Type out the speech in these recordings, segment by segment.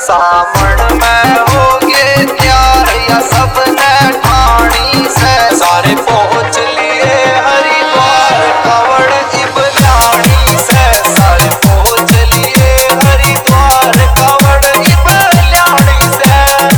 सामण में होगे त्यार या सबने ठाणी से सारे पहुँच लिए हरिद्वार कावड़ इबलानी से सारे पहुँच लिए हरिद्वार कावड़ इबलानी से।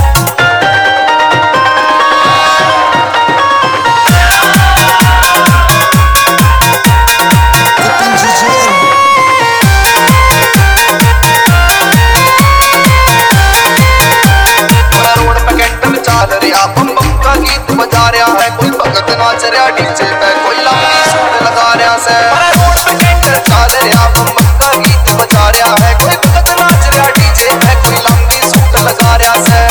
बम बम का गीत बजा रहा है कोई भगत नाच रहा डीजे पे कोई लंबी सूट लगा रहा से रोड पे कैंटर चल रहा बम बम का गीत बजा रहा है कोई भगत नाच रहा डीजे पे कोई लंबी सूट लगा रहा से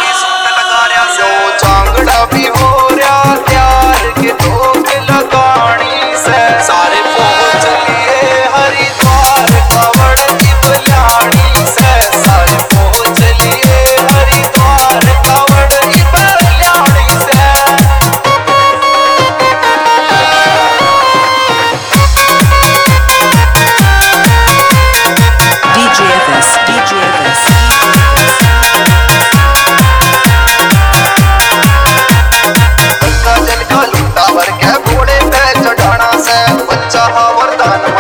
चांगड़ा भी हो रहा त्यार के ठोक लगानी से सारे पहुंच लिए हरिद्वार कावड़ इबलानी से सारे पहुंच लिए हरिद्वार कावड़ इबलानी से। DJFS जल का लुटा भर के घोड़े पे चढ़ाना से बच्चा वरदान